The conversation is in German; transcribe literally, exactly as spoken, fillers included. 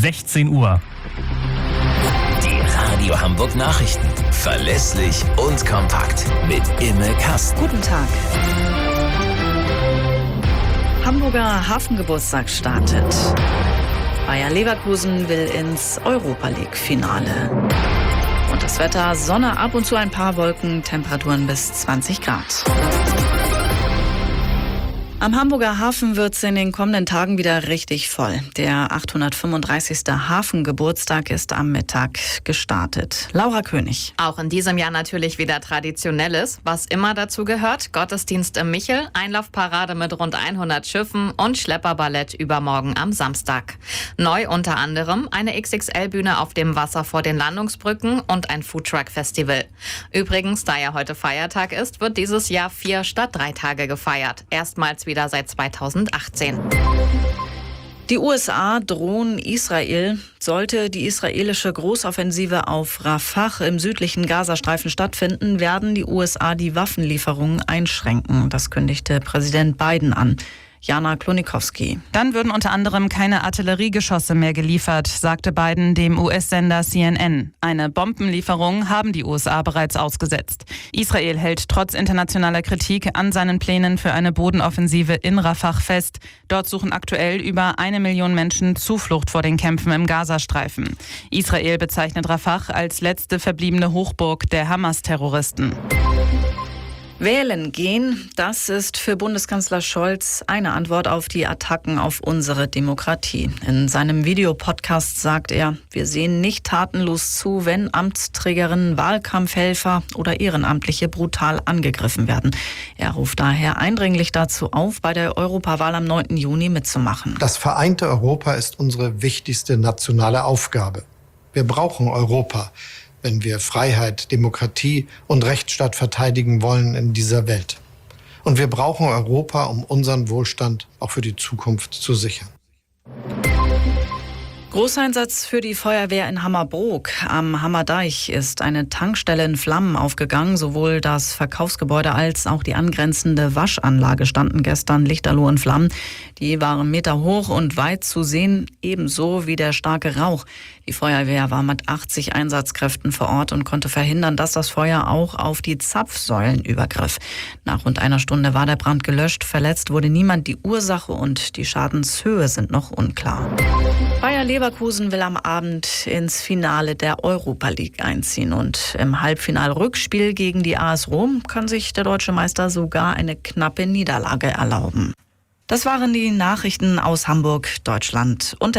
sechzehn Uhr. Die Radio Hamburg Nachrichten. Verlässlich und kompakt. Mit Imme Kasten. Guten Tag. Hamburger Hafengeburtstag startet. Bayer Leverkusen will ins Europa-League-Finale. Und das Wetter: Sonne, ab und zu ein paar Wolken, Temperaturen bis zwanzig Grad. Am Hamburger Hafen wird es in den kommenden Tagen wieder richtig voll. Der achthundertfünfunddreißigste Hafengeburtstag ist am Mittag gestartet. Laura König. Auch in diesem Jahr natürlich wieder Traditionelles, was immer dazu gehört: Gottesdienst im Michel, Einlaufparade mit rund hundert Schiffen und Schlepperballett übermorgen am Samstag. Neu unter anderem eine X X L-Bühne auf dem Wasser vor den Landungsbrücken und ein Foodtruck-Festival. Übrigens, da ja heute Feiertag ist, wird dieses Jahr vier statt drei Tage gefeiert. Erstmals wieder seit zweitausendachtzehn. Die U S A drohen Israel. Sollte die israelische Großoffensive auf Rafah im südlichen Gazastreifen stattfinden, werden die U S A die Waffenlieferungen einschränken. Das kündigte Präsident Biden an. Jana Klonikowski. Dann würden unter anderem keine Artilleriegeschosse mehr geliefert, sagte Biden dem U S-Sender C N N. Eine Bombenlieferung haben die U S A bereits ausgesetzt. Israel hält trotz internationaler Kritik an seinen Plänen für eine Bodenoffensive in Rafah fest. Dort suchen aktuell über eine Million Menschen Zuflucht vor den Kämpfen im Gazastreifen. Israel bezeichnet Rafah als letzte verbliebene Hochburg der Hamas-Terroristen. Wählen gehen, das ist für Bundeskanzler Scholz eine Antwort auf die Attacken auf unsere Demokratie. In seinem Videopodcast sagt er: Wir sehen nicht tatenlos zu, wenn Amtsträgerinnen, Wahlkampfhelfer oder Ehrenamtliche brutal angegriffen werden. Er ruft daher eindringlich dazu auf, bei der Europawahl am neunten Juni mitzumachen. Das vereinte Europa ist unsere wichtigste nationale Aufgabe. Wir brauchen Europa, wenn wir Freiheit, Demokratie und Rechtsstaat verteidigen wollen in dieser Welt. Und wir brauchen Europa, um unseren Wohlstand auch für die Zukunft zu sichern. Großeinsatz für die Feuerwehr in Hammerbrook. Am Hammerdeich ist eine Tankstelle in Flammen aufgegangen. Sowohl das Verkaufsgebäude als auch die angrenzende Waschanlage standen gestern lichterloh in Flammen. Die waren Meter hoch und weit zu sehen, ebenso wie der starke Rauch. Die Feuerwehr war mit achtzig Einsatzkräften vor Ort und konnte verhindern, dass das Feuer auch auf die Zapfsäulen übergriff. Nach rund einer Stunde war der Brand gelöscht. Verletzt wurde niemand. Die Ursache und die Schadenshöhe sind noch unklar. Bayer Leverkusen will am Abend ins Finale der Europa League einziehen. Und im Halbfinal-Rückspiel gegen die A S Rom kann sich der deutsche Meister sogar eine knappe Niederlage erlauben. Das waren die Nachrichten aus Hamburg, Deutschland und der